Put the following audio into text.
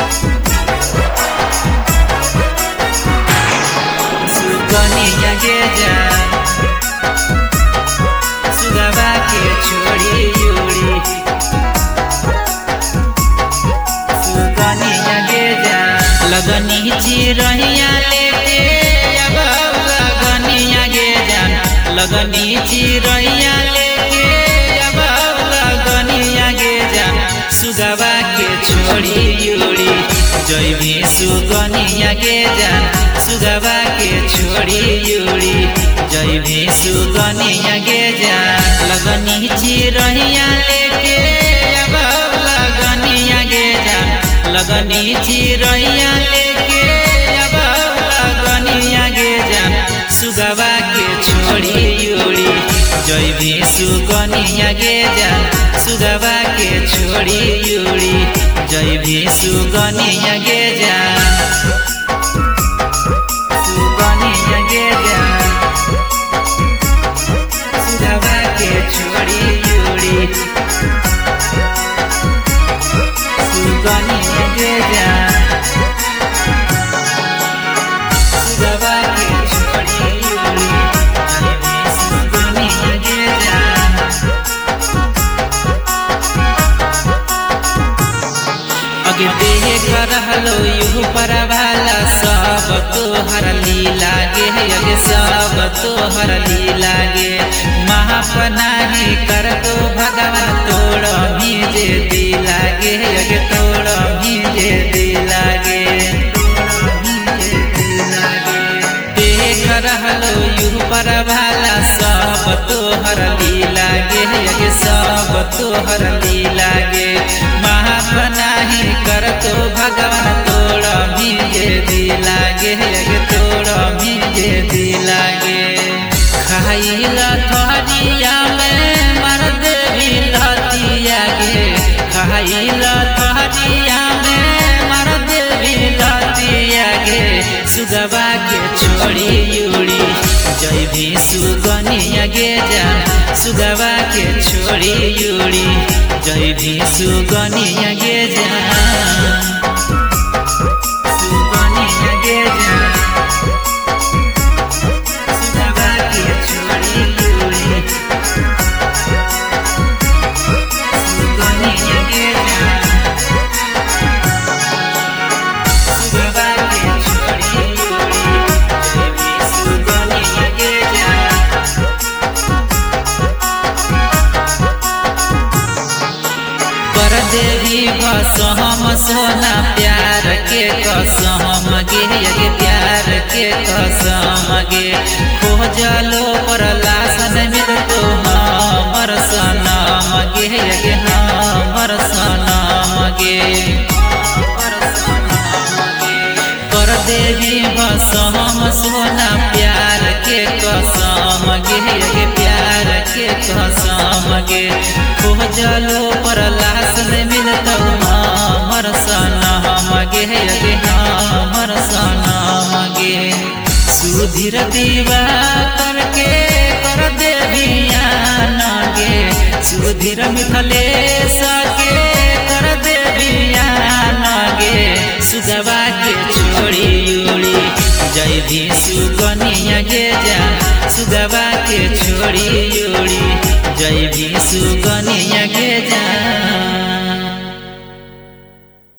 सुगनिया गे जान सुगवा के छोड़ी उड़ी सुगनिया गे जान लगनी चिरैया लेके अब लगनिया गे जान लगनी चिरैया लेके अब लगनिया गे जान सुगवा के छोड़ी उड़ी जैबी सुगनिया गे जान सुगवा के छोड़ी उड़ी जैबी सुगनिया गे जान लगनी चिरैया लेके अब लगनिया गे जान लगनी चिरैया लेके अब लगनिया गे जान सुगवा के छोड़ी उड़ी जैबी सुगनिया गे जान सुगवा के छोड़ी उड़ी जैबी सुगनिया गे जान सुगनिया गे जान सुगवा के छोड़ी उड़ी सुगनिया गे जान सुगवा के छोड़ी उड़ी जैबी सुगनिया गे जान अगे देख रहलो यू पर भाला सब तोहर लीला गे अगे सब तोहर लीला गे महापनाही कर तो भगवान तोड़ भीजे दिला गे अगे तोड़ भीजे दिला गे देख रहलो यू पर भाला सब तोहर लीला गे अगे सब तोहर लीला गे महापनाही कर तो भगवान तोड़ भीजे दिला गे अगे तोड़ भीजे दिला गे खाइला थरिया में मर्द भी लतिया गे खाइला थरिया में मर्द भी लतिया गे सुगवा के छोड़ी उड़ी जैबी सुगनिया गे जान सुगवा के छोड़ी उड़ी जैबी सुगनिया गे जान सुगनिया गे जान सुगवा के छोड़ी उड़ी सुगनिया गे जान सुगवा के छोड़ी उड़ी जैबी सुगनिया गे जान देवी कसम सोना प्यार के कसम गे अगे प्यार के कसम गे खोजलो पर लासन मिल तो हमर सनम गे अगे हमर सनम गे कर देवी कसम सोना प्यार के कसम गे अगे प्यार के कसम गे खोजलो पर लासन मिलत हमर सनम गे अगे हमर सनम गे सुधीर दीवा करके कर देवियान गे सुधीर मिथलेश के